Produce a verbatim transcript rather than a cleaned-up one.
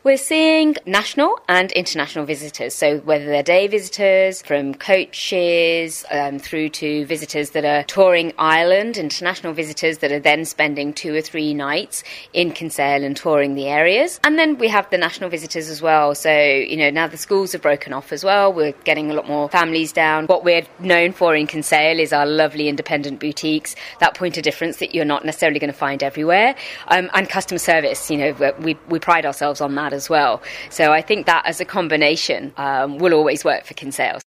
We're seeing national and international visitors, so whether they're day visitors, from coaches, um, through to visitors that are touring Ireland, international visitors that are then spending two or three nights in Kinsale and touring the areas. And then we have the national visitors as well. So, you know, now the schools have broken off as well. We're getting a lot more families down. What we're known for in Kinsale is our lovely independent boutiques, that point of difference that you're not necessarily going to find everywhere, um, and customer service. You know, we, we pride ourselves on that as well. So I think that as a combination um, will always work for Kinsale.